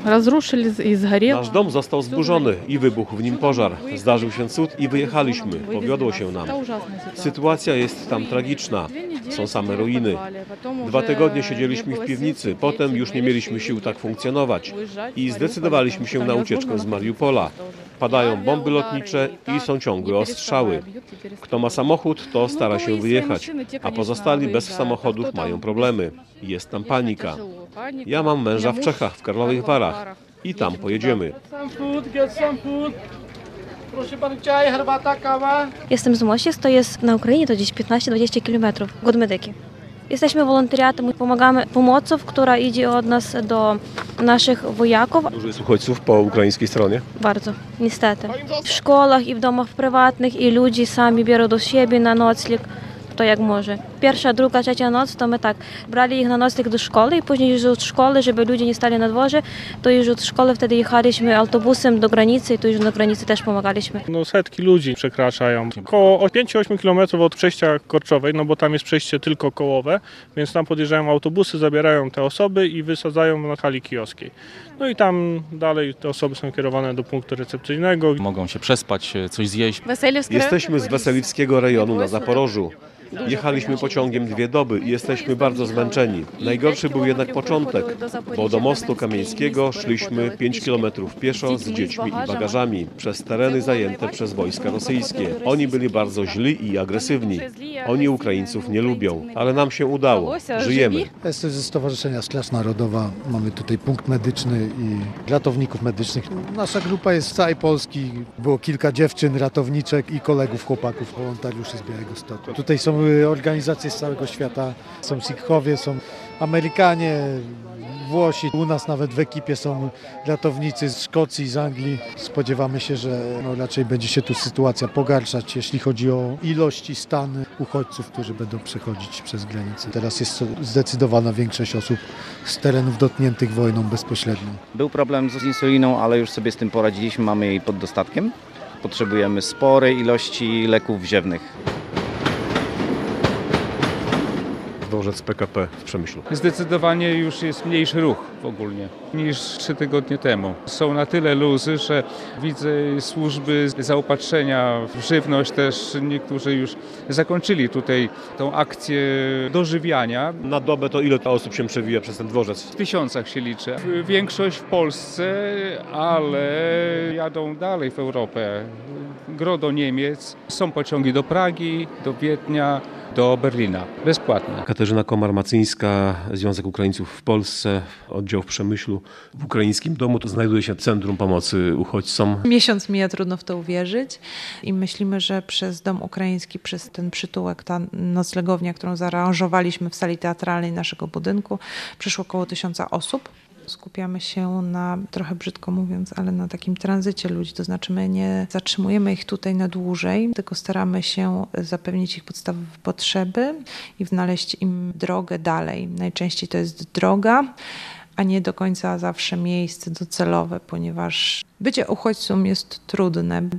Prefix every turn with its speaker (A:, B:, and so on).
A: Nasz dom został zburzony i wybuchł w nim pożar. Zdarzył się cud i wyjechaliśmy. Powiodło się nam. Sytuacja jest tam tragiczna. Są same ruiny. 2 tygodnie siedzieliśmy w piwnicy. Potem już nie mieliśmy sił tak funkcjonować. I zdecydowaliśmy się na ucieczkę z Mariupola. Padają bomby lotnicze i są ciągłe ostrzały. Kto ma samochód, to stara się wyjechać, a pozostali bez samochodów mają problemy. Jest tam panika. Ja mam męża w Czechach, w Karlowych Warach i tam pojedziemy.
B: Proszę pan, czaj, herbata, kawa?
C: Jestem z Mosiec, to jest na Ukrainie, to gdzieś 15-20 km od Medyki. Jesteśmy wolontariatem, pomagamy pomocą, która idzie od nas do naszych wojaków.
A: Dużo jest uchodźców po ukraińskiej stronie?
C: Bardzo, niestety. W szkołach i w domach prywatnych i ludzie sami biorą do siebie na nocleg, kto jak może. Pierwsza, druga, trzecia noc, to my tak brali ich na nocleg do szkoły i później już od szkoły, żeby ludzie nie stali na dworze, to już od szkoły wtedy jechaliśmy autobusem do granicy i tu już na granicy też pomagaliśmy.
D: Setki ludzi przekraczają. Około 5-8 km od przejścia Korczowej, bo tam jest przejście tylko kołowe, więc tam podjeżdżają autobusy, zabierają te osoby i wysadzają na hali kioskiej. I tam dalej te osoby są kierowane do punktu recepcyjnego.
E: Mogą się przespać, coś zjeść.
A: Jesteśmy z Weseliwskiego rejonu na Zaporożu. Jechaliśmy pociągiem 2 doby i jesteśmy bardzo zmęczeni. Najgorszy był jednak początek, bo do mostu Kamieńskiego szliśmy 5 km pieszo z dziećmi i bagażami przez tereny zajęte przez wojska rosyjskie. Oni byli bardzo źli i agresywni. Oni Ukraińców nie lubią, ale nam się udało. Żyjemy.
F: Jestem ze Stowarzyszenia Straż Narodowa. Mamy tutaj punkt medyczny i ratowników medycznych. Nasza grupa jest z całej Polski. Było kilka dziewczyn, ratowniczek i kolegów, chłopaków, wolontariuszy z Białegostoku. Tutaj są organizacje z całego świata. Są Sikhowie, są Amerykanie, Włosi. U nas nawet w ekipie są ratownicy z Szkocji, z Anglii. Spodziewamy się, że raczej będzie się tu sytuacja pogarszać, jeśli chodzi o ilość i stan uchodźców, którzy będą przechodzić przez granicę. Teraz jest zdecydowana większość osób z terenów dotkniętych wojną bezpośrednią.
G: Był problem z insuliną, ale już sobie z tym poradziliśmy, mamy jej pod dostatkiem. Potrzebujemy sporej ilości leków wziewnych.
A: Dworzec PKP w Przemyślu.
H: Zdecydowanie już jest mniejszy ruch ogólnie niż 3 tygodnie temu. Są na tyle luzy, że widzę służby zaopatrzenia w żywność też niektórzy już zakończyli tutaj tą akcję dożywiania.
A: Na dobę to ile osób się przewija przez ten dworzec?
H: W tysiącach się liczy. Większość w Polsce, ale jadą dalej w Europę. Gro do Niemiec. Są pociągi do Pragi, do Wiednia, do Berlina. Bezpłatne.
A: Katarzyna Komar-Macyńska, Związek Ukraińców w Polsce, oddział w Przemyślu. W ukraińskim domu to znajduje się Centrum Pomocy Uchodźcom.
I: Miesiąc mija, trudno w to uwierzyć i myślimy, że przez Dom Ukraiński, przez ten przytułek, ta noclegownia, którą zaaranżowaliśmy w sali teatralnej naszego budynku, przyszło około 1000 osób. Skupiamy się na, trochę brzydko mówiąc, ale na takim tranzycie ludzi, to znaczy my nie zatrzymujemy ich tutaj na dłużej, tylko staramy się zapewnić ich podstawowe potrzeby i znaleźć im drogę dalej. Najczęściej to jest droga, a nie do końca zawsze miejsce docelowe, ponieważ bycie uchodźcą jest trudne.